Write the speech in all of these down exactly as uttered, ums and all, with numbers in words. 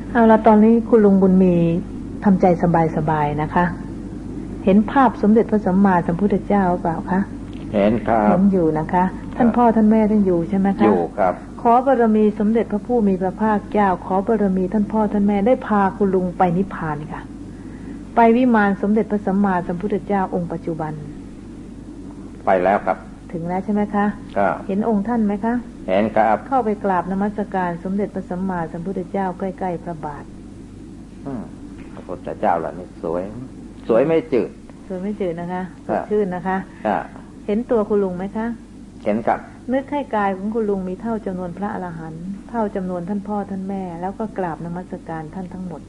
เอาละตอนนี้คุณลุงบุญมีทำใจสบายๆนะคะเห็นภาพสมเด็จพระสัมมาสัมพุทธเจ้าเปล่าคะเห็นครับเห็นอยู่นะคะท่านพ่อท่านแม่ท่านอยู่ใช่ไหมคะอยู่ครับขอบารมีสมเด็จพระผู้มีพระภาคเจ้าขอบารมีท่านพ่อท่านแม่ได้พาคุณลุงไปนิพพานค่ะไปวิมานสมเด็จพระสัมมาสัมพุทธเจ้าองค์ปัจจุบันไปแล้วครับถึงแล้วใช่ไหมคะเห็นองค์ท่านไหมคะเห็นครับเข้าไปกราบนมัสการสมเด็จพระสัมมาสัมพุทธเจ้าใกล้ๆพระบาทพระพุทธเจ้าล่ะนี่สวยสวยไม่จืดสวยไม่จืดนะคะสดชื่นนะคะเห็นตัวคุณลุงไหมคะเห็นครับนึกให้กายของคุณลุงมีเท่าจำนวนพระอรหันต์เท่าจำนวนท่านพ่อท่านแม่แล้วก็กราบนมัสการท่านทั้งหมด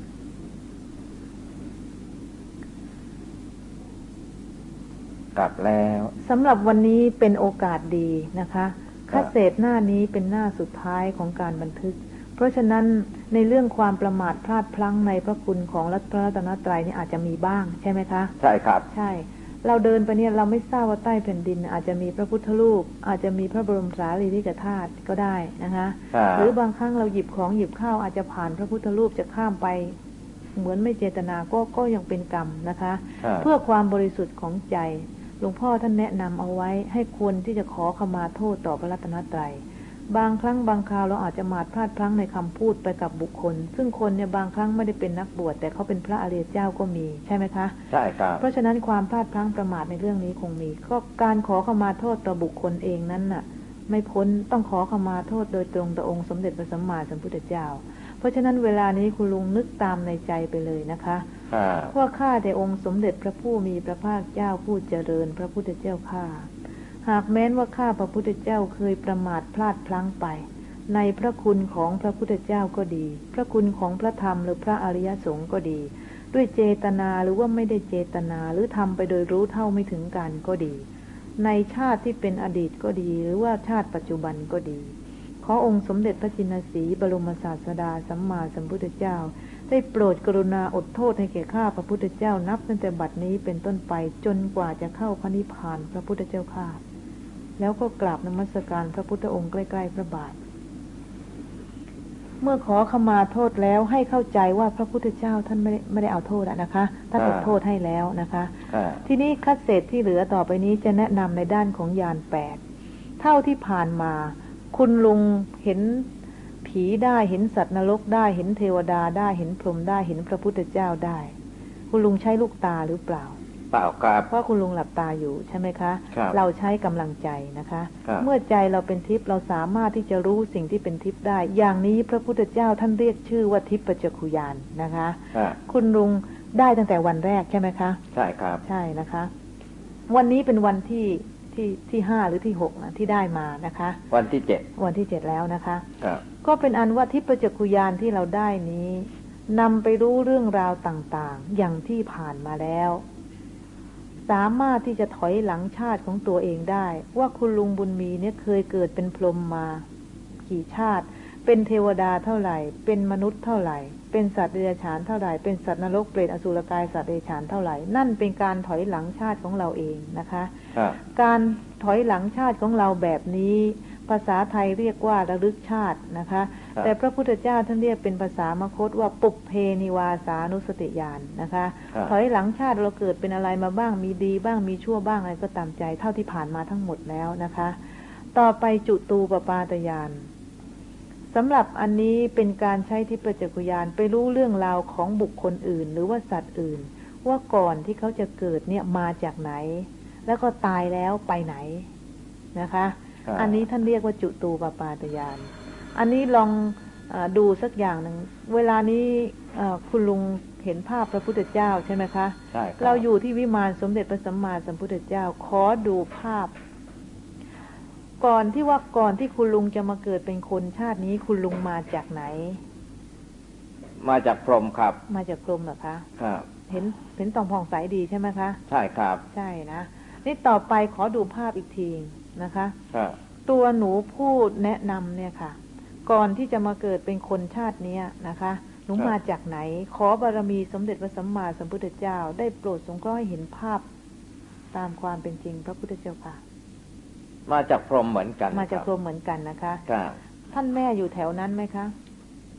กลับแล้วสำหรับวันนี้เป็นโอกาสดีนะคะคาเศษหน้านี้เป็นหน้าสุดท้ายของการบันทึกเพราะฉะนั้นในเรื่องความประมาทพลาดพลั้งในพระคุณของพระรัตนตรัยนี่อาจจะมีบ้างใช่ไหมคะใช่ครับใช่เราเดินไปเนี่ยเราไม่ทราบว่าใต้แผ่นดินอาจจะมีพระพุทธรูปอาจจะมีพระบรมสารีริกธาตุก็ได้นะคะหรือบางครั้งเราหยิบของหยิบข้าวอาจจะผ่านพระพุทธรูปจะข้ามไปเหมือนไม่เจตนาก็ก็ยังเป็นกรรมนะคะเพื่อความบริสุทธิ์ของใจหลวงพ่อท่านแนะนำเอาไว้ให้ควรที่จะขอขมาโทษต่อพระรัตนตรัยบางครั้งบางคราวเราอาจจะมาดพลาดพลั้งในคำพูดไปกับบุคคลซึ่งคนเนี่ยบางครั้งไม่ได้เป็นนักบวชแต่เขาเป็นพระอริยเจ้าก็มีใช่ไหมคะใช่ครับเพราะฉะนั้นความพลาดพลั้งประมาทในเรื่องนี้คงมีก็การขอขมาโทษต่อบุคคลเองนั้นน่ะไม่พ้นต้องขอขมาโทษโดยตรงต่อองค์สมเด็จพระสัมมาสัมพุทธเจ้าเพราะฉะนั้นเวลานี้คุณลุงนึกตามในใจไปเลยนะคะว่าข้าแต่องค์สมเด็จพระผู้มีพระภาคเจ้าผู้เจริญพระพุทธเจ้าข้าหากแม้นว่าข้าพระพุทธเจ้าเคยประมาทพลาดพลั้งไปในพระคุณของพระพุทธเจ้าก็ดีพระคุณของพระธรรมหรือพระอริยสงฆ์ก็ดีด้วยเจตนาหรือว่าไม่ได้เจตนาหรือทำไปโดยรู้เท่าไม่ถึงกันก็ดีในชาติที่เป็นอดีตก็ดีหรือว่าชาติปัจจุบันก็ดีขอองค์สมเด็จพระจินสีบรมศาสดาสัมมาสัมพุทธเจ้าได้โปรดกรุณาอดโทษให้แก่ข้าพระพุทธเจ้านับตั้งแต่บัดนี้เป็นต้นไปจนกว่าจะเข้าพระนิพพานพระพุทธเจ้าข้าแล้วก็กราบนมัสการพระพุทธองค์ใกล้ๆพระบาทเมื่อขอขมาโทษแล้วให้เข้าใจว่าพระพุทธเจ้าท่านไม่ได้ไม่ได้เอาโทษนะคะท่านอดโทษให้แล้วนะคะทีนี้คัดเศษที่เหลือต่อไปนี้จะแนะนำในด้านของญาณแปดเท่าที่ผ่านมาคุณลุงเห็นผีได้เห็นสัตว์นรกได้เห็นเทวดาได้เห็นพรหมได้เห็นพระพุทธเจ้าได้คุณลุงใช้ลูกตาหรือเปล่าเปล่าครับเพราะคุณลุงหลับตาอยู่ใช่ไหมคะเราใช้กำลังใจนะคะเมื่อใจเราเป็นทิพย์เราสามารถที่จะรู้สิ่งที่เป็นทิพย์ได้อย่างนี้พระพุทธเจ้าท่านเรียกชื่อว่าทิพย์ปัจจคุญาณนะคะคุณลุงได้ตั้งแต่วันแรกใช่ไหมคะใช่ครับใช่นะคะวันนี้เป็นวันที่ที่ที่ห้าหรือที่หกนะที่ได้มานะคะวันที่เจ็ดวันที่เจ็ดแล้วนะคะก็เป็นอันว่าทิพย์ปัจจคุญาณที่เราได้นี้นำไปรู้เรื่องราวต่างๆอย่างที่ผ่านมาแล้วสามารถที่จะถอยหลังชาติของตัวเองได้ว่าคุณลุงบุญมีเนี่ยเคยเกิดเป็นพรหมมากี่ชาติเป็นเทวดาเท่าไหร่เป็นมนุษย์เท่าไหร่เป็นสัตว์เดรัจฉานเท่าไหร่เป็นสัตว์นรกเปรตอสุรกายสัตว์เดรัจฉานเท่าไหร่นั่นเป็นการถอยหลังชาติของเราเองนะคะการถอยหลังชาติของเราแบบนี้ภาษาไทยเรียกว่าระลึกชาตินะคะแต่พระพุทธเจ้าท่านเรียกเป็นภาษามคธว่าปุพเพนิวาสานุสติญาณนะคะถอยหลังชาติเราเกิดเป็นอะไรมาบ้างมีดีบ้างมีชั่วบ้างอะไรก็ตามใจเท่าที่ผ่านมาทั้งหมดแล้วนะคะต่อไปจุตูปปาตญาณสำหรับอันนี้เป็นการใช้ทิพยจักขุญาณไปรู้เรื่องราวของบุคคลอื่นหรือว่าสัตว์อื่นว่าก่อนที่เขาจะเกิดเนี่ยมาจากไหนแล้วก็ตายแล้วไปไหนนะคะอันนี้ท่านเรียกว่าจุตูปปาตญาณอันนี้ลองอดูสักอย่างหนึ่งเวลานี้คุณลุงเห็นภาพพระพุทธเจ้าใช่ไหมคะใช่ครับเราอยู่ที่วิมานสมเด็จพระสัมมาสัมพุทธเจ้าขอดูภาพก่อนที่ว่าก่อนที่คุณลุงจะมาเกิดเป็นคนชาตินี้คุณลุงมาจากไหนมาจากพรหมครับมาจากพรหมเหรอคะครับเห็นเห็นตองผ่องใสดีใช่ไหมคะใช่ครับใช่นะนี่ต่อไปขอดูภาพอีกทีนะคะครับตัวหนูพูดแนะนำเนี่ยค่ะก่อนที่จะมาเกิดเป็นคนชาตินี้นะคะหนูมาจากไหนขอบารมีสมเด็จพระสัมมาสัมพุทธเจ้าได้โปรดสงเคราะห์ให้เห็นภาพตามความเป็นจริงพระพุทธเจ้าค่ะมาจากพรหมเหมือนกันมาจากพรหมเหมือนกันนะคะครับท่านแม่อยู่แถวนั้นไหมคะ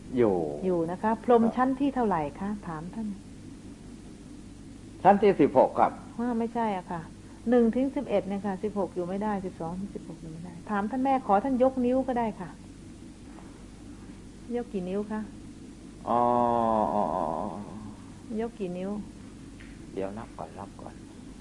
อยู่อยู่นะคะพรหมชั้นที่เท่าไหร่คะถามท่านชั้นที่สิบหกครับว่าไม่ใช่อ่ะค่ะหนึ่งถึงสิบเอ็ดเนี่ยค่ะสิบหกอยู่ไม่ได้สิบสองถึงสิบหกอยู่ไม่ได้ถามท่านแม่ขอท่านยกนิ้วก็ได้ค่ะยกกี่นิ้วคะอ๋อยกกี่นิ้วเดี๋ยวนับก่อนนับก่อน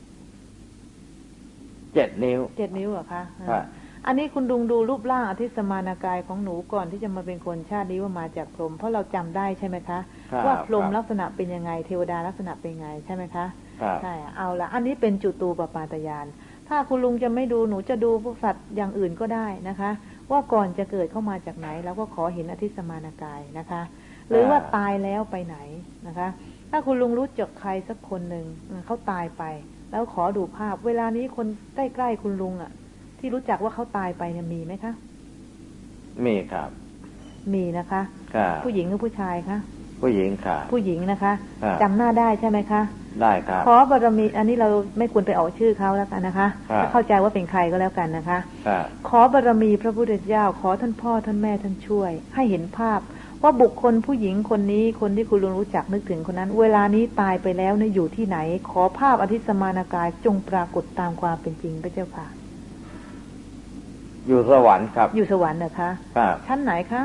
เจ็ดนิ้วเจ็ดนิ้วเหรอคะอันนี้คุณดุงดูรูปร่างอธิสมานากายของหนูก่อนที่จะมาเป็นคนชาตินี้ว่ามาจากพรหมเพราะเราจำได้ใช่ไหมคะว่าพรหมลักษณะเป็นยังไงเทวดาลักษณะเป็นยังไงใช่ไหมคะใช่เอาละอันนี้เป็นจุตูปปาตญาณถ้าคุณลุงจะไม่ดูหนูจะดูพวกสัตว์อย่างอื่นก็ได้นะคะว่าก่อนจะเกิดเข้ามาจากไหนแล้วก็ขอเห็นอธิสมานากายนะคะหรือว่าตายแล้วไปไหนนะคะถ้าคุณลุงรู้จักใครสักคนหนึ่งเขาตายไปแล้วขอดูภาพเวลานี้คนใกล้ๆคุณลุงอ่ะที่รู้จักว่าเขาตายไปเนี่ยมีไหมคะมีครับมีนะคะผู้หญิงหรือผู้ชายคะผู้หญิงค่ะผู้หญิงนะคะจำหน้าได้ใช่ไหมคะได้ครับขอบารมีอันนี้เราไม่ควรไปออกชื่อเขาแล้วกันนะคะเข้าใจว่าเป็นใครก็แล้วกันนะคะขอบารมีพระพุทธเจ้าขอท่านพ่อท่านแม่ท่านช่วยให้เห็นภาพว่าบุคคลผู้หญิงคนนี้คนที่คุณลุงรู้จักนึกถึงคนนั้นเวลานี้ตายไปแล้วเนี่ยอยู่ที่ไหนขอภาพอธิสมานากายจงปรากฏตามความเป็นจริงพระเจ้าค่ะอยู่สวรรค์ครับอยู่สวรรค์เหรอคะครับชั้นไหนคะ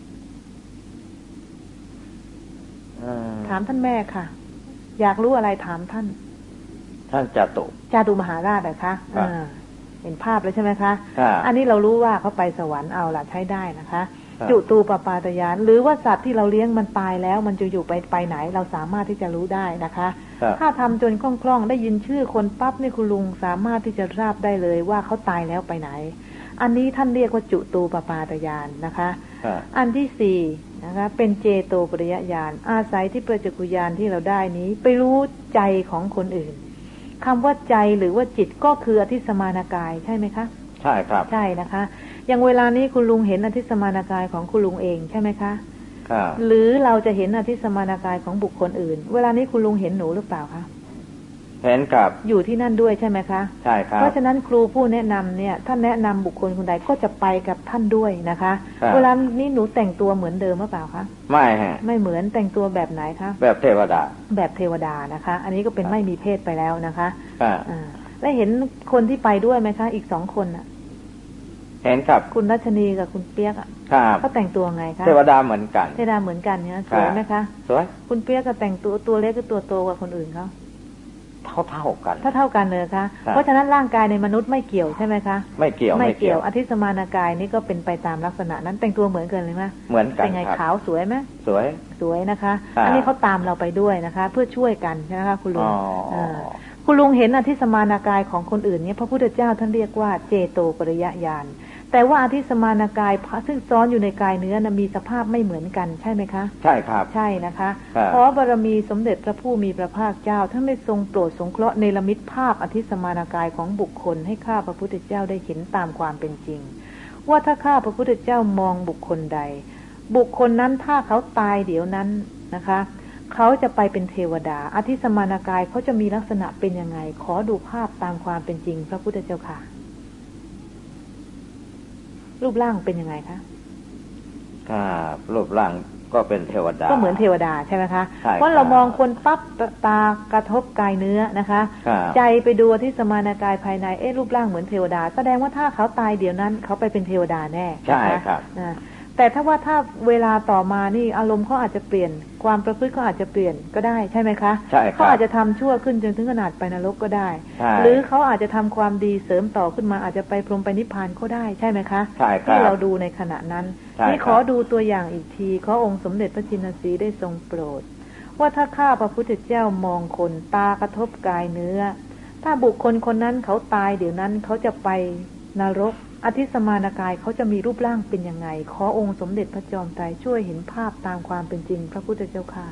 ถามท่านแม่ค่ะอยากรู้อะไรถามท่านท่านจตุจตุมหาราชเหรอคะเห็นภาพแล้วใช่ไหมคะอันนี้เรารู้ว่าเขาไปสวรรค์เอาล่ะใช้ได้นะคะจุตูปปาตญาณหรือว่าสัตว์ที่เราเลี้ยงมันตายแล้วมันจะอยู่ไปไปไหนเราสามารถที่จะรู้ได้นะคะถ้าทำจนคล่องๆได้ยินชื่อคนปั๊บนี่คุณลุงสามารถที่จะทราบได้เลยว่าเขาตายแล้วไปไหนอันนี้ท่านเรียกว่าจุตูปปาตญาณนะคะอันที่สี่นะคะเป็นเจโตปริยญาณอาศัยที่ประจักขุญาณที่เราได้นี้ไปรู้ใจของคนอื่นคำว่าใจหรือว่าจิตก็คืออธิสมานากายใช่ไหมคะใช่ครับใช่นะคะอย่างเวลานี้คุณลุงเห็นอธิสมานากายของคุณลุงเองใช่ไหมคะครับหรือเราจะเห็นอธิสมานากายของบุคคลอื่นเวลานี้คุณลุงเห็นหนูหรือเปล่าคะเห็นครับอยู่ที่นั่นด้วยใช่ไหมคะใช่ครับเพราะฉะนั้นครูผู้แนะนำเนี่ยท่านแนะนำบุคคลคนใดก็จะไปกับท่านด้วยนะคะเวลานี้หนูแต่งตัวเหมือนเดิมหรือเปล่าคะไม่ฮะไม่เหมือนแต่งตัวแบบไหนคะแบบเทวดาแบบเทวดานะคะอันนี้ก็เป็นไม่มีเพศไปแล้วนะคะอ่าแล้วเห็นคนที่ไปด้วยไหมคะอีกสองคนอ่ะเห็นครับคุณรัชนีกับคุณเปียกอ่ะเขาแต่งตัวไงคะเทวดาเหมือนกันเทวดาเหมือนกันเนี่ยสวยไหมคะสวยคุณเปียกก็แต่งตัวตัวเล็กกับตัวโตกว่าคนอื่นเขาเท่าเท่ากันถ้าเท่ากันเลยคะเพราะฉะนั้นร่างกายในมนุษย์ไม่เกี่ยวใช่ไหมคะไม่เกี่ยวไม่เกี่ยวอธิสมานากายนี่ก็เป็นไปตามลักษณะนั้นแต่งตัวเหมือนกันเลยไหมเหมือนกันเป็นไงขาวสวยไหมสวยสวยนะคะอันนี้เขาตามเราไปด้วยนะคะเพื่อช่วยกันใช่ไหมคะคุณลุงคุณลุงเห็นอธิสมานากายของคนอื่นเนี่ยพระพุทธเจ้าท่านเรียกว่าเจโตปริยญาณแต่ว่าอธิสมานากายซึ่งซ้อนอยู่ในกายเนื้อนะมีสภาพไม่เหมือนกันใช่ไหมคะใช่ครับใช่นะคะเพราะบารมีสมเด็จพระผู้มีพระภาคเจ้าท่านได้ทรงโปรดสงเคราะห์เนรมิตภาพอธิสมานากายของบุคคลให้ข้าพระพุทธเจ้าได้เห็นตามความเป็นจริงว่าถ้าข้าพระพุทธเจ้ามองบุคคลใดบุคคลนั้นถ้าเขาตายเดี๋ยวนั้นนะคะเขาจะไปเป็นเทวดาอธิสมานากายเขาจะมีลักษณะเป็นยังไงขอดูภาพตามความเป็นจริงพระพุทธเจ้าค่ะรูปร่างเป็นยังไงคะครับรูปร่างก็เป็นเทวดาก็เหมือนเทวดาใช่ไหมคะเพราะเรามองคนปั๊บตากระทบกายเนื้อนะคะใจไปดูที่สมานากายภายในเอ๊ะรูปร่างเหมือนเทวดาแสดงว่าถ้าเขาตายเดี๋ยวนั้นเขาไปเป็นเทวดาแน่ใช่ครับแต่ถ้าว่าถ้าเวลาต่อมานี่อารมณ์เขาอาจจะเปลี่ยนความประพฤติเขาอาจจะเปลี่ยนก็ได้ใช่ไหมคะใช่ครับเขาอาจจะทำชั่วขึ้นจนถึงขนาดไปนรกก็ได้หรือเขาอาจจะทำความดีเสริมต่อขึ้นมาอาจจะไปพรหมไปนิพพานก็ได้ใช่ไหมคะใช่ครับที่เราดูในขณะนั้นนี่ขอดูตัวอย่างอีกทีขอองค์สมเด็จพระจินสีได้ทรงโปรดว่าถ้าข้าพระพุทธเจ้ามองคนตากระทบกายเนื้อถ้าบุคคลคนนั้นเขาตายเดี๋ยวนั้นเขาจะไปนรกอธิสมานากายเขาจะมีรูปร่างเป็นยังไงขอองค์สมเด็จพระจอมไตรช่วยเห็นภาพตามความเป็นจริงพระพุทธเจ้าค่ะ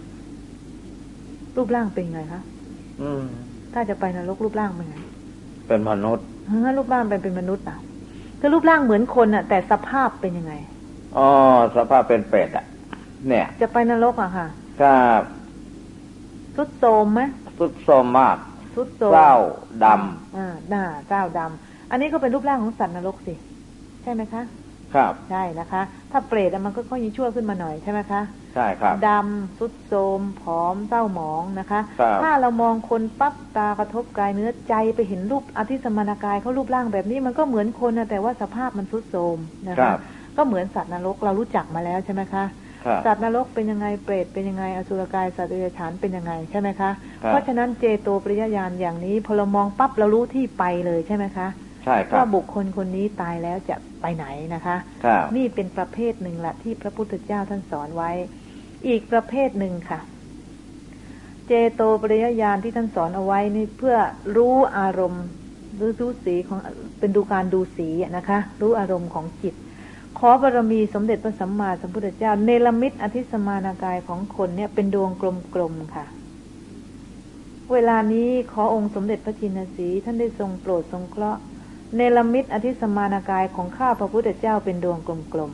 รูปร่างเป็นไงคะอืมถ้าจะไปนรกรูปร่างเป็นไงเป็นมนุษย์เฮ้ยรูปร่างเป็นเป็นมนุษย์อ่ะคือรูปร่างเหมือนคนอ่ะแต่สภาพเป็นยังไงอ๋อสภาพเป็นเป็ดอ่ะเนี่ยจะไปนรกอ่ะค่ะครับสุดโทรมไหมสุดโทรมมากสุดโทรมเศร้าดำอ่าหน้าเศร้าดำอันนี้ก็เป็นรูปร่างของสัตว์นรกสิใช่ไหมคะครับใช่นะคะถ้าเปรตมันก็ค่อยชั่วขึ้นมาหน่อยใช่ไหมคะใช่ครับดำทรุดโทรมผอมเศร้าหมองนะคะถ้าเรามองคนปั๊บตากระทบกายเนื้อใจไปเห็นรูปอธิสมานากายเขารูปร่างแบบนี้มันก็เหมือนคนนะแต่ว่าสภาพมันทรุดโทรมนะคะก็เหมือนสัตว์นรกเรารู้จักมาแล้วใช่ไหมคะสัตว์นรกเป็นยังไงเปรตเป็นยังไงอสุรกายสัตว์เดรัจฉานเป็นยังไงใช่ไหมคะเพราะฉะนั้นเจโตปริยญาณอย่างนี้พอเรามองปั๊บเรารู้ที่ไปเลยใช่ไหมคะใช่ครับว่าบุคคลคนนี้ตายแล้วจะไปไหนนะคะนี่เป็นประเภทหนึ่งแหละที่พระพุทธเจ้าท่านสอนไว้อีกประเภทหนึ่งค่ะเจโตปริยญาณที่ท่านสอนเอาไว้นี่เพื่อรู้อารมณ์หรือรู้สีของเป็นดูการดูสีนะคะรู้อารมณ์ของจิตขอบารมีสมเด็จพระสัมมาสัมพุทธเจ้าเนรมิตอธิสมานากายของคนเนี่ยเป็นดวงกลมๆค่ะเวลานี้ขอองค์สมเด็จพระจินสีท่านได้ทรงโปรดทรงเคราะห์เนรมิตอธิสมานากายของข้าพระพุทธเจ้าเป็นดวงกลม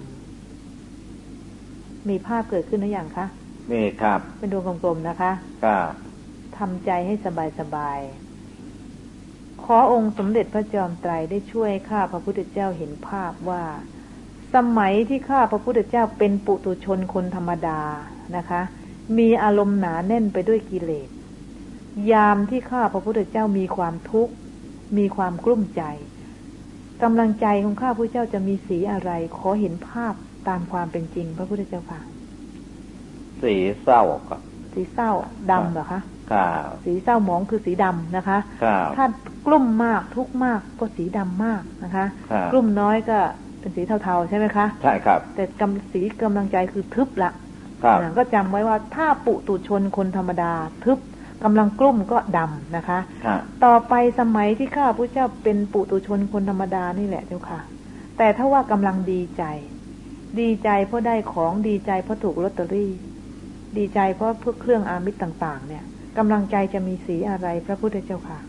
ๆมีภาพเกิดขึ้นหรือยังคะมีครับเป็นดวงกลมๆนะคะครับทำใจให้สบายๆขอองค์สมเด็จพระจอมไตรได้ช่วยข้าพระพุทธเจ้าเห็นภาพว่าสมัยที่ข้าพระพุทธเจ้าเป็นปุถุชนคนธรรมดานะคะมีอารมณ์หนาแน่นไปด้วยกิเลสยามที่ข้าพระพุทธเจ้ามีความทุกข์มีความกลุ้มใจกำลังใจของข้าพระเจ้าจะมีสีอะไรขอเห็นภาพตามความเป็นจริงพระพุทธเจ้าค่ะสีเศร้าครับสีเศร้าดำเหรอคะครับสีเศร้าหมองคือสีดำนะคะครับถ้ากลุ้มมากทุกข์มากก็สีดำมากนะคะกลุ้มน้อยก็เป็นสีเทาๆใช่ไหมคะใช่ครับแต่กำสีกำลังใจคือทึบละก็จำไว้ว่าถ้าปุถุชนคนธรรมดาทึบกำลังกลุ้มก็ดำนะคะต่อไปสมัยที่ข้าพระเจ้าเป็นปุถุชนคนธรรมดานี่แหละเจ้าค่ะแต่ถ้าว่ากำลังดีใจดีใจเพราะได้ของดีใจเพราะถูกลอตเตอรี่ดีใจเพราะพวกเครื่องอามิตรต่างๆเนี่ยกำลังใจจะมีสีอะไรพระพุทธเจ้าค่ะ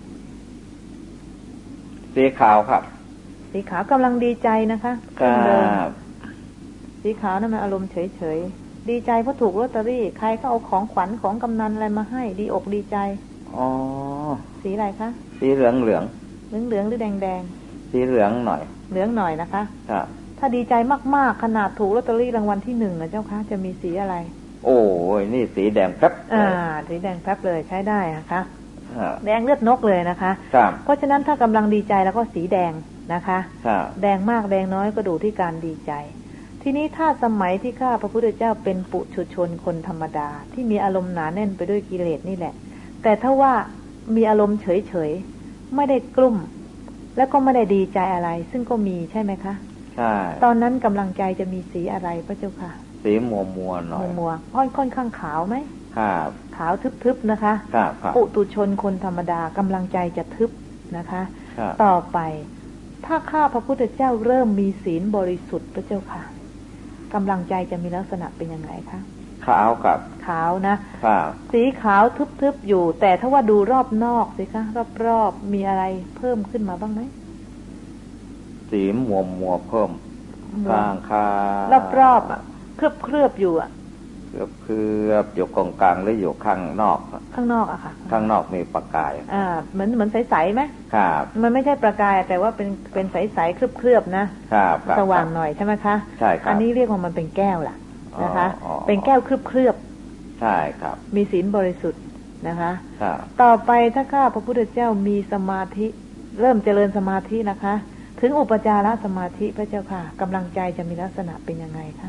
สีขาวครับสีขาวกำลังดีใจนะคะครับสีขาวนั่นมันอารมณ์เฉยๆดีใจเพราะถูกลอตเตอรี่ใครก็เอาของขวัญของกำนันอะไรมาให้ดีอกดีใจอ๋อสีอะไรคะสีเหลืองเหลืองเหลืองเหลืองหรือแดงแดงสีเหลืองหน่อยเหลืองหน่อยนะคะครับถ้าดีใจมากๆขนาดถูกลอตเตอรี่รางวัลที่หนึ่งนะเจ้าคะจะมีสีอะไรโอ้ยนี่สีแดงแป๊บอ่าสีแดงแป๊บเลยใช้ได้นะคะแดงเลือดนกเลยนะคะเพราะฉะนั้นถ้ากำลังดีใจแล้วก็สีแดงนะคะแดงมากแดงน้อยก็ดูที่การดีใจทีนี้ถ้าสมัยที่ข้าพระพุทธเจ้าเป็นปุถุชนคนธรรมดาที่มีอารมณ์หนาแน่นไปด้วยกิเลสนี่แหละแต่ถ้าว่ามีอารมณ์เฉยๆไม่ได้กลุ้มแล้วก็ไม่ได้ดีใจอะไรซึ่งก็มีใช่ไหมคะใช่ตอนนั้นกำลังใจจะมีสีอะไรพระเจ้าค่ะสีมัวมัวหน่อยมัวค่อนค่อนข้างขาวไหมครับขาวทึบๆนะคะครับปุถุชนคนธรรมดากำลังใจจะทึบนะคะต่อไปถ้าข้าพระพุทธเจ้าเริ่มมีศีลบริสุทธิ์พระเจ้าค่ะกำลังใจจะมีลักษณะเป็นยังไงคะขาวครับขาวนะครับสีขาวทึบๆอยู่แต่ถ้าว่าดูรอบนอกสิคะรอบๆมีอะไรเพิ่มขึ้นมาบ้างไหมสีมัวมัวเพิ่มข้างคารอบๆอ่ะเคลือบเคลือบอยู่อ่ะเคลือบเคลือบอยู่กองกลางหรืออยู่ข้างนอกข้างนอกอะค่ะข้างนอกมีประกายอ่าเหมือนเหมือนใสๆไหมครับมันไม่ใช่ประกายแต่ว่าเป็นเป็นใสๆเคลือบเคลือบนะครับสว่างหน่อยใช่ไหมคะใช่ครับอันนี้เรียกว่ามันเป็นแก้วล่ะนะคะเป็นแก้วเคลือบเคลือบใช่ครับมีศีลบริสุทธิ์นะคะครับต่อไปถ้าข้าพระพุทธเจ้ามีสมาธิเริ่มเจริญสมาธินะคะถึงอุปจารสมาธิพระเจ้าค่ะกำลังใจจะมีลักษณะเป็นยังไงคะ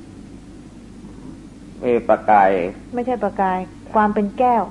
มีประกายไม่ใช่ประกายความเป็นแก้ว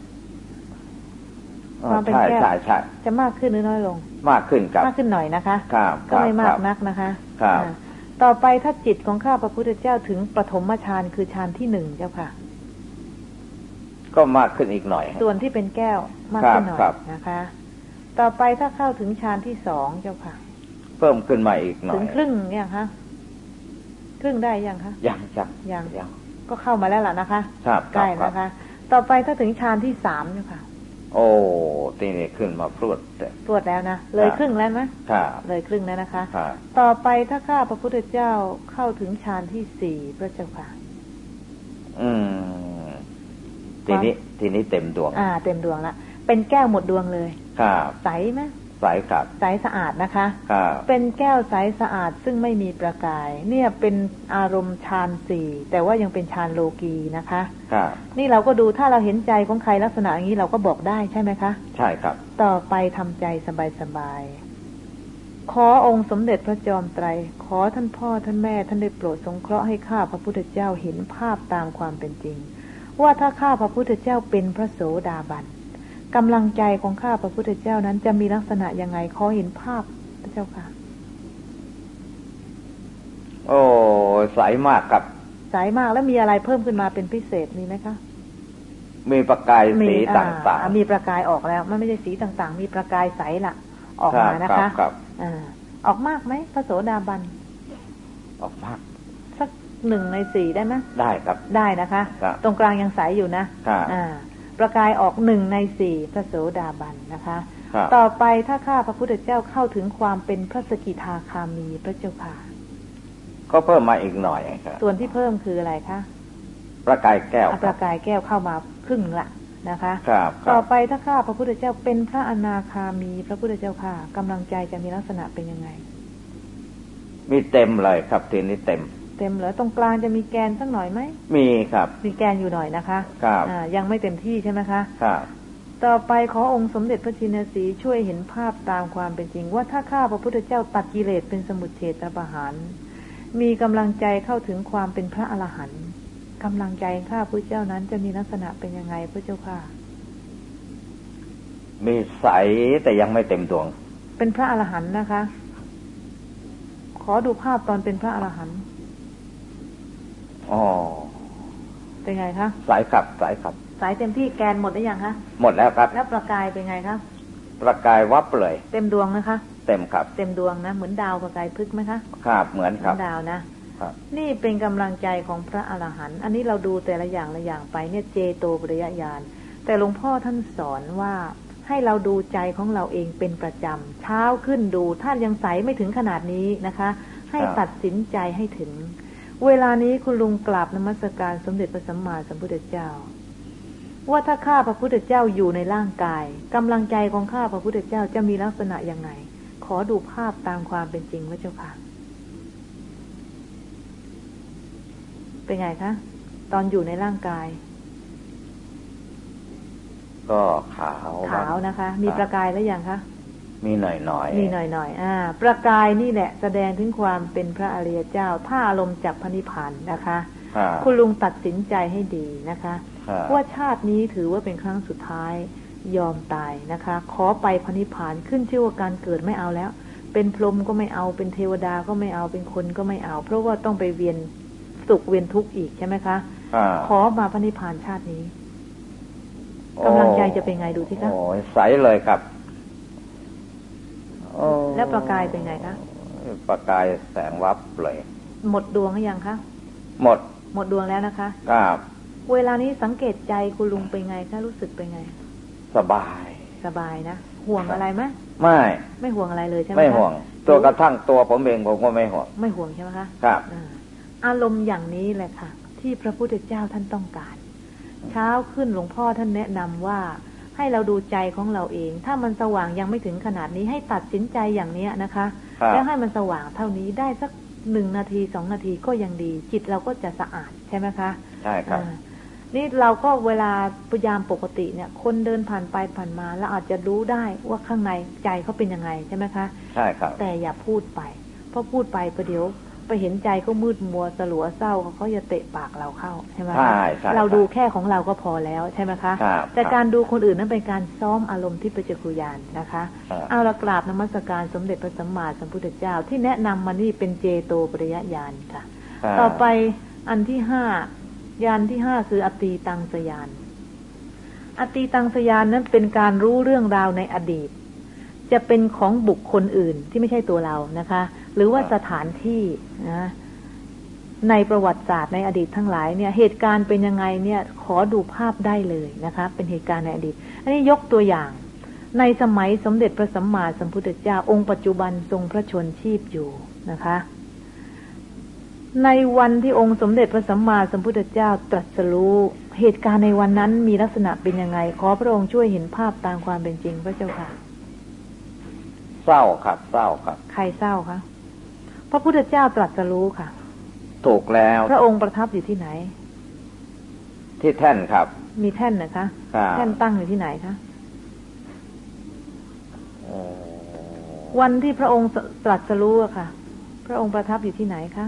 ความเป็นแก้วจะมากขึ้นหรือน้อยลงมากขึ้นครับมากขึ้นหน่อยนะคะครับก็ไม่มากนักนะคะครับต่อไปถ้าจิตของข้าพระพุทธเจ้าถึงปฐมฌานคือฌานที่หนึ่งเจ้าค่ะก็มากขึ้นอีกหน่อยส่วนที่เป็นแก้วมากขึ้นหน่อยนะคะต่อไปถ้าเข้าถึงฌานที่สองเจ้าค่ะเพิ่มขึ้นมาอีกหน่อยถึงครึ่งเนี่ยคะครึ่งได้ยังคะยังจังยังยังก็เข้ามาแล้วล่ะนะคะใกล้นะคะต่อไปถ้าถึงฌานที่สามเนี่ยค่ะโอ้ตีนี่ขึ้นมาพรวดพรวดแล้วนะเลยครึ่งแล้วไหมครับเลยครึ่งแล้วนะคะต่อไปถ้าข้าพระพุทธเจ้าเข้าถึงฌานที่สี่พระเจ้าค่ะอืมทีนี้ทีนี้เต็มดวงอ่าเต็มดวงละเป็นแก้วหมดดวงเลยครับใสไหมใสครับใสสะอาดนะคะเป็นแก้วใสสะอาดซึ่งไม่มีประกายเนี่ยเป็นอารมณ์ฌานสี่แต่ว่ายังเป็นฌานโลกีนะคะนี่เราก็ดูถ้าเราเห็นใจของใครลักษณะอย่างนี้เราก็บอกได้ใช่ไหมคะใช่ครับต่อไปทำใจสบายๆขอองค์สมเด็จพระจอมไตรขอท่านพ่อท่านแม่ท่านได้โปรดสงเคราะห์ให้ข้าพระพุทธเจ้าเห็นภาพตามความเป็นจริงว่าถ้าข้าพระพุทธเจ้าเป็นพระโสดาบันกำลังใจของข้าพระพุทธเจ้านั้นจะมีลักษณะยังไงขอเห็นภาพพระเจ้าค่ะโอ้ใสมากครับใสมากแล้วมีอะไรเพิ่มขึ้นมาเป็นพิเศษมีไหมคะมีประกายสีต่างๆมีประกายออกแล้วมันไม่ใช่สีต่างๆมีประกายใสละออกมานะคะอ่าออกมากไหมพระโสดาบันออกมากสักหนึ่งในสี่ได้ไหมได้ครับได้นะคะตรงกลางยังใสอยู่นะอ่าประกายออกหนึ่งในสี่พระโสดาบันนะคะต่อไปถ้าข้าพระพุทธเจ้าเข้าถึงความเป็นพระสกิทาคามีพระเจ้าค่ะก็เพิ่มมาอีกหน่อยครับส่วนที่เพิ่มคืออะไรคะประกายแก้วประกายแก้วเข้ามาครึ่งละนะคะต่อไปถ้าข้าพระพุทธเจ้าเป็นพระอนาคามีพระพุทธเจ้าค่ะกำลังใจจะมีลักษณะเป็นยังไงมีเต็มเลยครับทีนี้เต็มเต็มเหรอตรงกลางจะมีแกนสักหน่อยไหมมีครับมีแกนอยู่หน่อยนะคะครับอ่ายังไม่เต็มที่ใช่ไหมคะครับต่อไปขอองค์สมเด็จพระชินสีห์ช่วยเห็นภาพตามความเป็นจริงว่าถ้าข้าพระพุทธเจ้าตัดกิเลสเป็นสมุจเฉทประหารมีกำลังใจเข้าถึงความเป็นพระอรหันต์กำลังใจข้าพระเจ้านั้นจะมีลักษณะเป็นยังไงพระเจ้าค่ะมีใสแต่ยังไม่เต็มดวงเป็นพระอรหันต์นะคะขอดูภาพตอนเป็นพระอรหันต์อ๋อเป็นไงคะสายขับสายขับสายเต็มที่แกนหมดหรือยังคะหมดแล้วครับแล้วประกายเป็นไงคะประกายวับเลยเต็มดวงนะคะเต็มครับเต็มดวงนะเหมือนดาวประกายพฤกษ์ไหมคะครับเหมือนครับดาวนะครับนี่เป็นกำลังใจของพระอรหันต์อันนี้เราดูแต่ละอย่างละอย่างไปเนี่ยเจโตปริยญาณแต่หลวงพ่อท่านสอนว่าให้เราดูใจของเราเองเป็นประจำเช้าขึ้นดูถ้ายังใสไม่ถึงขนาดนี้นะคะให้ตัดสินใจให้ถึงเวลานี้คุณลุงกราบนมัสการสมเด็จพระสัมมาสัมพุทธเจ้าว่าถ้าข้าพระพุทธเจ้าอยู่ในร่างกายกำลังใจของข้าพระพุทธเจ้าจะมีลักษณะยังไงขอดูภาพตามความเป็นจริงพระเจ้าค่ะเป็นไงคะตอนอยู่ในร่างกายก็ขาวขาวนะคะมีประกายแล้วยังคะมีหน่อยหน่อยมีหน่อยหน่อยอ่าประกายนี่แหละแสดงถึงความเป็นพระอริยเจ้าถ้าอารมณ์จากพระนิพพานนะคะคุณลุงตัดสินใจให้ดีนะคะว่าชาตินี้ถือว่าเป็นครั้งสุดท้ายยอมตายนะคะขอไปพระนิพพานขึ้นชื่อว่าการเกิดไม่เอาแล้วเป็นพรหมก็ไม่เอาเป็นเทวดาก็ไม่เอาเป็นคนก็ไม่เอาเพราะว่าต้องไปเวียนสุขเวียนทุกข์อีกใช่ไหมคะขอมาพระนิพพานชาตินี้กำลังใจจะเป็นไงดูที่คะโอ้ยใสเลยครับแล้วประกายเป็นไงคะประกายแสงวับเลยหมดดวงหรือยังคะหมดหมดดวงแล้วนะคะครับเวลานี้สังเกตใจคุณลุงเป็นไงคะรู้สึกเป็นไงสบายสบายนะห่วงอะไรไหมไม่ไม่ห่วงอะไรเลยใช่ไหมไม่ห่วงตัวกระทั่งตัวผมเองผมก็ไม่ห่วงไม่ห่วงใช่ไหมคะครับอารมณ์อย่างนี้แหละค่ะที่พระพุทธเจ้าท่านต้องการเช้าขึ้นหลวงพ่อท่านแนะนำว่าให้เราดูใจของเราเองถ้ามันสว่างยังไม่ถึงขนาดนี้ให้ตัดสินใจอย่างนี้นะคะแล้วให้มันสว่างเท่านี้ได้สักหนึ่งนาทีสองนาทีก็ยังดีจิตเราก็จะสะอาดใช่ไหมคะใช่ครับนี่เราก็เวลาพยายามปกติเนี่ยคนเดินผ่านไปผ่านมาเราอาจจะรู้ได้ว่าข้างในใจเขาเป็นยังไงใช่ไหมคะใช่ครับแต่อย่าพูดไปเพราะพูดไปประเดี๋ยวไปเห็นใจเขามืดมัวสลัวเศร้าเขาจะเตะปากเราเข้าใช่ไหมคะเราดูแค่ของเราก็พอแล้วใช่ไหมคะแต่การดูคนอื่นนั้นเป็นการซ้อมอารมณ์ที่ปัจจคุญาณนะคะเอาละกราบนมัสการสมเด็จพระสัมมาสัมพุทธเจ้าที่แนะนำมานี่เป็นเจโตปริยญาณค่ะต่อไปอันที่ห้ายานที่ห้าคืออตีตังสยานอตีตังสยานนั้นเป็นการรู้เรื่องราวในอดีตจะเป็นของบุคคลอื่นที่ไม่ใช่ตัวเรานะคะหรือว่าสถานที่นะในประวัติศาสตร์ในอดีตทั้งหลายเนี่ยเหตุการณ์เป็นยังไงเนี่ยขอดูภาพได้เลยนะคะเป็นเหตุการณ์ในอดีตอันนี้ยกตัวอย่างในสมัยสมเด็จพระสัมมาสัมพุทธเจ้าองค์ปัจจุบันทรงพระชนชีพอยู่นะคะในวันที่องค์สมเด็จพระสัมมาสัมพุทธเจ้าตรัสรู้เหตุการณ์ในวันนั้นมีลักษณะเป็นยังไงขอพระองค์ช่วยเห็นภาพตามความเป็นจริงพระเจ้าค่ะเศร้าครับเศร้าครับใครเศร้าคะพระพุทธเจ้าตรัสรู้ค่ะถูกแล้วพระองค์ประทับอยู่ที่ไหนที่แท่นครับมีแท่นนะคะแท่นตั้งอยู่ที่ไหนคะวันที่พระองค์ตรัสรู้อะค่ะพระองค์ประทับอยู่ที่ไหนคะ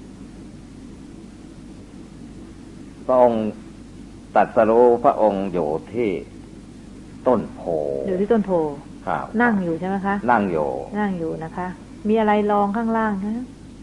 พระองค์ตรัสรู้พระองค์อยู่ที่ต้นโพอยู่ที่ต้นโพครับนั่งอยู่ใช่ไหมคะนั่งอยู่นั่งอยู่นะคะมีอะไรรองข้างล่างคะ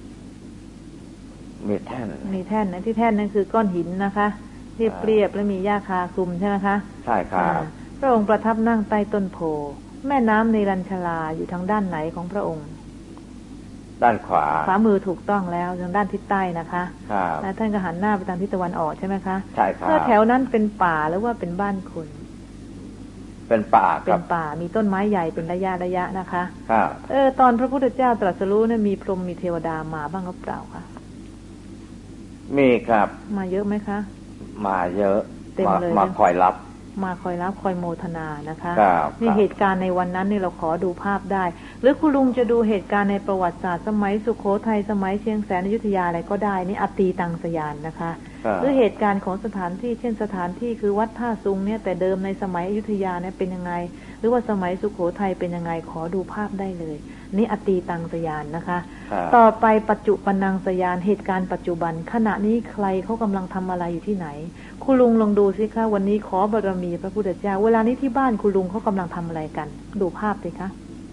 มีแท่นมีแท่นนะที่แท่นนั่นคือก้อนหินนะคะเรียบเรียบแล้วมีหญ้าคาคลุมใช่ไหมคะใช่ครับพระองค์ประทับนั่งใต้ต้นโพแม่น้ำเนรัญชลาอยู่ทางด้านไหนของพระองค์ด้านขวาขวามือถูกต้องแล้วทางด้านทิศใต้นะคะครับและท่านก็หันหน้าไปทางทิศตะวันออกใช่ไหมคะใช่ครับเมื่อแถวนั้นเป็นป่าหรือว่าเป็นบ้านคนเป็นป่าครับเป็นป่ามีต้นไม้ใหญ่เป็นระยะระยะนะคะครับเออตอนพระพุทธเจ้าตรัสรู้เนี่ยมีพรหมมีเทวดามาบ้างหรือเปล่าคะมีครับมาเยอะไหมคะมาเยอะเต็มเลยมาคอยรับมาคอยรับคอยโมทนานะคะนี่เหตุการณ์ในวันนั้นนี่เราขอดูภาพได้หรือคุณลุงจะดูเหตุการณ์ในประวัติศาสตร์สมัยสุโขทัยสมัยเชียงแสนอยุธยาอะไรก็ได้นี่อตีตังสยานนะคะหรือเหตุการณ์ของสถานที่เช่นสถานที่คือวัดท่าซุงเนี่ยแต่เดิมในสมัยอยุธยาเนี่ยเป็นยังไงหรือว่าสมัยสุโขทัยเป็นยังไงขอดูภาพได้เลยนี่อตีตังสยานนะคะต่อไปปัจจุบันนังสยานเหตุการณ์ปัจจุบันขณะนี้ใครเขากำลังทำอะไรอยู่ที่ไหนคุณลุงลองดูสิคะวันนี้ขอบารมีพระพุทธเจ้าเวลานี้ที่บ้านคุณลุงเขากำลังทำอะไรกันดูภาพสิคะ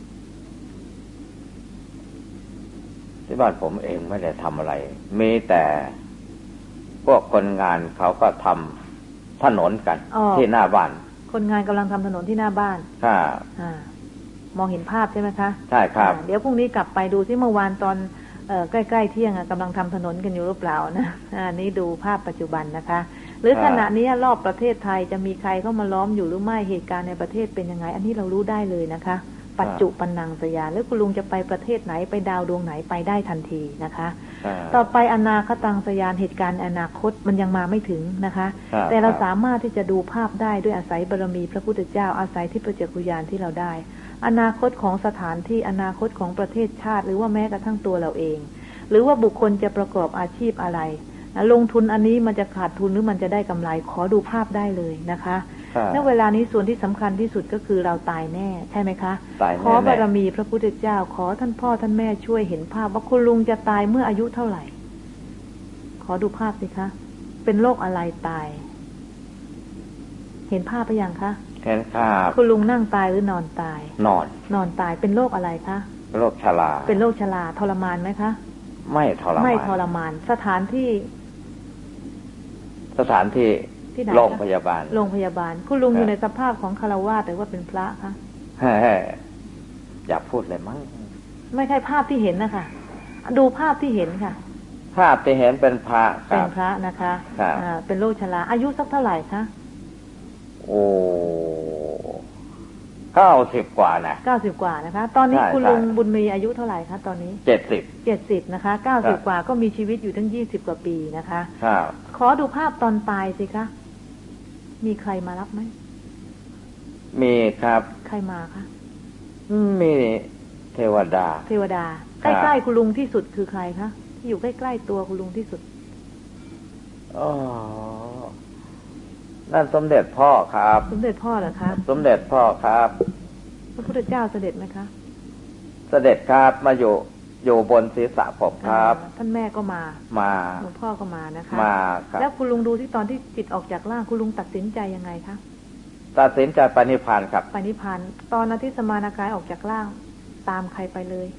ที่บ้านผมเองไม่ได้ทำอะไรมีแต่พวกคนงานเขาก็ทำถนนกันที่หน้าบ้านคนงานกำลังทำถนนที่หน้าบ้านค่ะมองเห็นภาพใช่ไหมคะใช่ครับเดี๋ยวพรุ่งนี้กลับไปดูที่เมื่อวานตอนใกล้ๆเที่ยงกำลังทำถนนกันอยู่หรือเปล่านะอันนี้ดูภาพปัจจุบันนะคะหรือขณะนี้รอบประเทศไทยจะมีใครเข้ามาล้อมอยู่หรือไม่เหตุการณ์ในประเทศเป็นยังไงอันนี้เรารู้ได้เลยนะคะปัจจุบันนังสยานหรือคุณลุงจะไปประเทศไหนไปดาวดวงไหนไปได้ทันทีนะคะต่อไปอนาคตังสยานเหตุการณ์อนาคตมันยังมาไม่ถึงนะคะแต่เราสามารถที่จะดูภาพได้ด้วยอาศัยบารมีพระพุทธเจ้าอาศัยที่ประจักษ์ญาณที่เราได้อนาคตของสถานที่อนาคตของประเทศชาติหรือว่าแม้กระทั่งตัวเราเองหรือว่าบุคคลจะประกอบอาชีพอะไรลงทุนอันนี้มันจะขาดทุนหรือมันจะได้กำไรขอดูภาพได้เลยนะคะณเวลานี้ส่วนที่สำคัญที่สุดก็คือเราตายแน่ใช่ไหมคะขอบารมีพระพุทธเจ้าขอท่านพ่อท่านแม่ช่วยเห็นภาพว่าคุณลุงจะตายเมื่ออายุเท่าไหร่ขอดูภาพสิคะเป็นโรคอะไรตายเห็นภาพไปยังคะเห็นครับคุณลุงนั่งตายหรือนอนตายนอนนอนตายเป็นโรคอะไรคะโรคชราเป็นโรคชราทรมานไหมคะไม่ทรมานไม่ทรมานสถานที่สถานที่โรงพยาบาลโรงพยาบาลคุณลุงอยู่ในสภาพของคฤหัสถ์หรือว่าเป็นพระคะอย่าพูดเลยมั้งไม่ใช่ภาพที่เห็นนะคะดูภาพที่เห็นค่ะภาพที่เห็นเป็นพระเป็นพระนะคะอ่าเป็นโรคชราอายุสักเท่าไหร่คะโอ้เก้าสิบกว่านะเก้าสิบกว่านะคะตอนนี้คุณลุงบุญมีอายุเท่าไหร่คะตอนนี้เจ็ดสิบเจ็ดสิบนะคะเก้าสิบกว่าก็มีชีวิตอยู่ทั้งยี่สิบกว่าปีนะคะครับขอดูภาพตอนตายสิคะมีใครมารับไหมมีครับใครมาคะมีเทวดาเทวดาใกล้ๆคุณลุงที่สุดคือใครคะที่อยู่ใกล้ๆตัวคุณลุงที่สุดอ๋อนั่นสมเด็จพ่อครับสมเด็จพ่อเหรอคะสมเด็จพ่อครับพระพุทธเจ้าเสด็จไหมคะเสด็จครับมาอยู่อยู่บนศีรษะผมครับท่านแม่ก็มามาหลวงพ่อก็มานะคะมาครับแล้วคุณลุงดูที่ตอนที่จิตออกจากร่างคุณลุงตัดสินใจยังไงคะตัดสินใจไปนิพพานครับไปนิพพานตอนนั้นที่สมานากายออกจากร่างตามใครไปเลย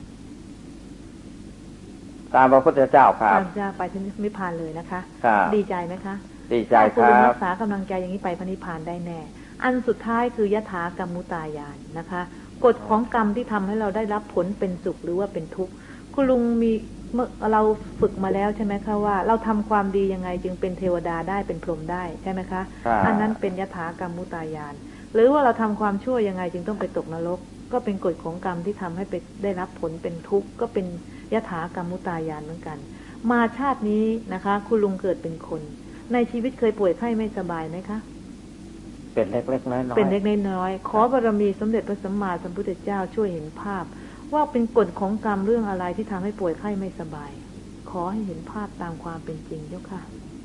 ตามพระพุทธเจ้าครับตามจะไปที่นิพพานเลยนะคะดีใจไหมคะดีใจครับคุณลุงรักษากำลังใจอย่างนี้ไปพระนิพพานได้แน่อันสุดท้ายคือยถากรรมุตายานนะคะกฎของกรรมที่ทำให้เราได้รับผลเป็นสุขหรือว่าเป็นทุกข์คุณลุงมีเมื่อเราฝึกมาแล้วใช่ไหมคะว่าเราทำความดียังไงจึงเป็นเทวดาได้เป็นพรหมได้ใช่ไหมคะอันนั้นเป็นยถากรรมุตายานหรือว่าเราทำความชั่วยังไงจึงต้องไปตกนรกก็เป็นกฎของกรรมที่ทำให้ไปได้รับผลเป็นทุกข์ก็เป็นยถากรรมุตายานเหมือนกันมาชาตินี้นะคะคุณลุงเกิดเป็นคนในชีวิตเคยป่วยไข้ไม่สบายไหมคะเป็นเล็กๆน้อยๆเป็นเล็กๆน้อยๆขอบารมีสมเด็จพระสัมมาสัมพุทธเจ้าช่วยเห็นภาพว่าเป็นกฎของกรรมเรื่องอะไรที่ทำให้ป่วยไข้ไม่สบายขอให้เห็นภาพตามความเป็นจริงเจ้าค่ะ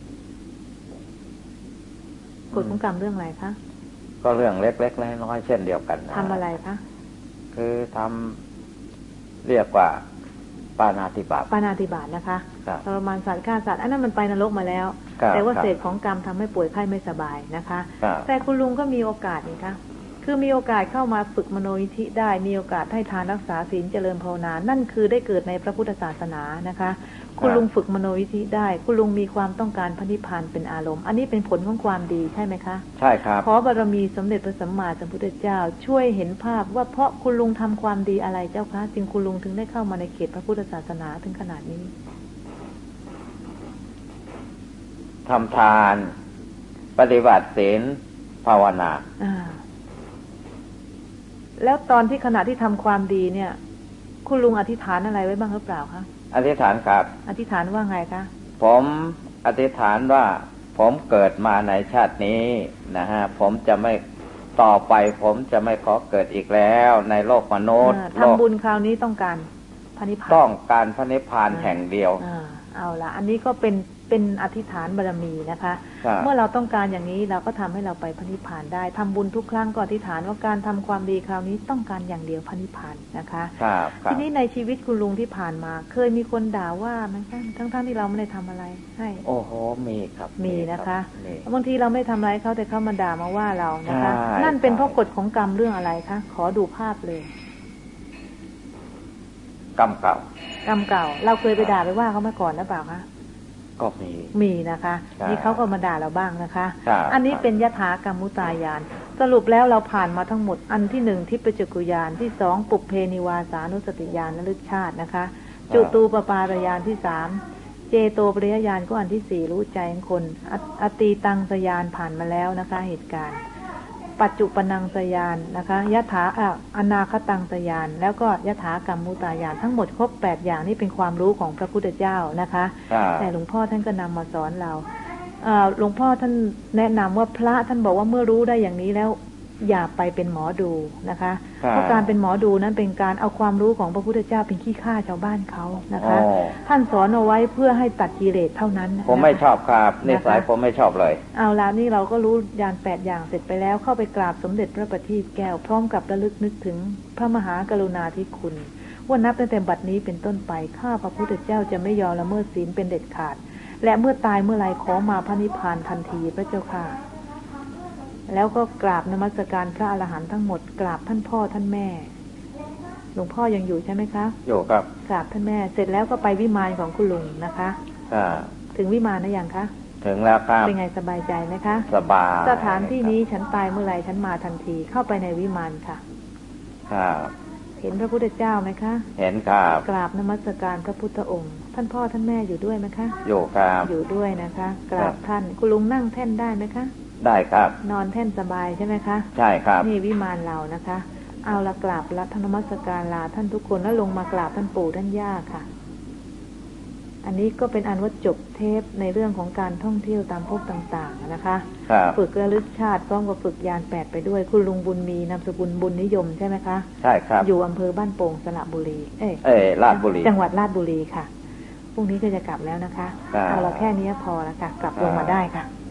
กฎของกรรมเรื่องอะไรคะก็เรื่องเล็กๆน้อยๆเช่นเดียวกันนะทำอะไรคะคือทำเรียกว่าปาณาติบาตปาณาติบาตนะคะทรมานสัตว์ฆ่าสัตว์อันนั้นมันไปนรกมาแล้วแต่ว่าเศษของกรรมทำให้ป่วยไข้ไม่สบายนะคะแต่คุณลุงก็มีโอกาสนี่คะคือมีโอกาสเข้ามาฝึกมโนยิธิได้มีโอกาสให้ทานรักษาศีลเจริญภาวนานั่นคือได้เกิดในพระพุทธศาสนานะคะคุณลุงฝึกมโนยิธิได้คุณลุงมีความต้องการพระนิพพานเป็นอารมณ์อันนี้เป็นผลของความดีใช่ไหมคะใช่ครับขอบารมีสมเด็จพระสัมมาสัมพุทธเจ้าช่วยเห็นภาพว่าเพราะคุณลุงทำความดีอะไรเจ้าคะจึงคุณลุงถึงได้เข้ามาในเขตพระพุทธศาสนาถึงขนาดนี้ทำทานปฏิบัติศีลภาวนาแล้วตอนที่ขณะที่ทำความดีเนี่ยคุณลุงอธิษฐานอะไรไว้บ้างหรือเปล่าคะอธิษฐานครับอธิษฐานว่าไงคะผมอธิษฐานว่าผมเกิดมาในชาตินี้นะฮะผมจะไม่ต่อไปผมจะไม่ขอเกิดอีกแล้วในโลกมนุษย์ทำบุญคราวนี้ต้องการพระนิพพานต้องการพระนิพพานแห่งเดียวเอาละอันนี้ก็เป็นเป็นอธิษฐานบารมีนะคะเมื่อเราต้องการอย่างนี้เราก็ทำให้เราไปพระนิพพานได้ทำบุญทุกครั้งก็อธิษฐานว่าการทำความดีคราวนี้ต้องการอย่างเดียวพระนิพพานนะคะทีนี้ในชีวิตคุณลุงที่ผ่านมาเคยมีคนด่าว่าไหมคะทั้งๆ ท, ที่เราไม่ได้ทำอะไรให้โอ้โหมีครับมีนะคะบางทีเราไม่ทำอะไรเขาแต่เขามาด่ามาว่าเรานะคะนั่นเป็นเพราะกฎของกรรมเรื่องอะไรคะขอดูภาพเลยกรรมเก่ากรรมเก่าเราเคยไปด่าไปว่าเขามาก่อนหรือเปล่าคะก็มีมีนะคะนี่เขาก็มาด่าเราบ้างนะคะอันนี้เป็นยถากรรมุตายานสรุปแล้วเราผ่านมาทั้งหมดอันที่หนึ่งทิพจักขุญาณที่สองปุพเพนิวาสานุสติญาณระลึกชาตินะคะจุตูปปารยานที่สามเจโตปริยญาณก็อันที่สี่รู้ใจของคนอตีตังสยานผ่านมาแล้วนะคะเหตุการณ์ปัจจุปนังสยานนะคะยถาอนาคตังสยานแล้วก็ยถากรรมุตายานทั้งหมดครบแปดอย่างนี่เป็นความรู้ของพระพุทธเจ้านะคะแต่หลวงพ่อท่านก็นำมาสอนเราหลวงพ่อท่านแนะนำว่าพระท่านบอกว่าเมื่อรู้ได้อย่างนี้แล้วอย่าไปเป็นหมอดูนะคะเพราะการเป็นหมอดูนั้นเป็นการเอาความรู้ของพระพุทธเจ้าเป็นขี้ข้าชาวบ้านเขานะคะท่านสอนเอาไว้เพื่อให้ตัดกิเลสเท่านั้นผมไม่ชอบครับนิสัยผมไม่ชอบเลยเอาละนี่เราก็รู้ญาณแปดอย่างเสร็จไปแล้วเข้าไปกราบสมเด็จพระประทีปแก้วพร้อมกับระลึกนึกถึงพระมหากรุณาธิคุณว่านับตั้งแต่บัดนี้เป็นต้นไปข้าพระพุทธเจ้าจะไม่ยอมละเมิดศีลเป็นเด็ดขาดและเมื่อตายเมื่อไรขอมาพระนิพพานทันทีพระเจ้าค่ะแล้วก็กราบนมัสการพระอรหันต์ทั้งหมดกราบท่านพ่อท่านแม่หลวงพ่อยังอยู่ใช่ไหมคะอยู่ครับกราบท่านแม่เสร็จแล้วก็ไปวิมานของคุณลุงนะคะถึงวิมานนะยังคะถึงแล้วครับเป็นไงสบายใจไหมคะสบายสถานที่นี้ฉันตายเมื่อไรฉันมาทันทีเข้าไปในวิมานค่ะครับเห็นพระพุทธเจ้าไหมคะเห็นครับกราบนมัสการพระพุทธองค์ท่านพ่อท่านแม่อยู่ด้วยไหมคะอยู่ครับอยู่ด้วยนะคะกราบท่านคุณลุงนั่งแท่นได้ไหมคะได้ครับนอนแท่นสบายใช่ไหมคะใช่ครับนี่วิมานเรานะคะเอาละกราบละนมัสการลาท่านทุกคนแล้วลงมากราบท่านปู่ท่านย่าค่ะอันนี้ก็เป็นอันว่าจบเทปในเรื่องของการท่องเที่ยวตามภพต่างๆนะคะฝึกระลึกชาติพร้อมกับฝึกญาณแปดไปด้วยคุณลุงบุญมีนามสกุลบุญนิยมใช่ไหมคะใช่ครับอยู่อำเภอบ้านโป่งสระบุรีเอ้ยเอ้ยราชบุรีจังหวัดราชบุรีค่ะพรุ่งนี้ก็จะกลับแล้วนะคะเอาละแค่นี้พอแล้วค่ะกลับลงมาได้ค่ะ